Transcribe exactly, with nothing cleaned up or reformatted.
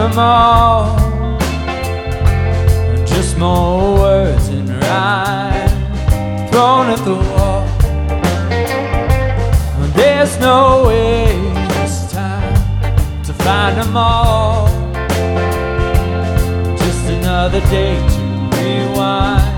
them all. Just more words in rhyme thrown at the wall. There's no way this time to find them all. Just another day to rewind.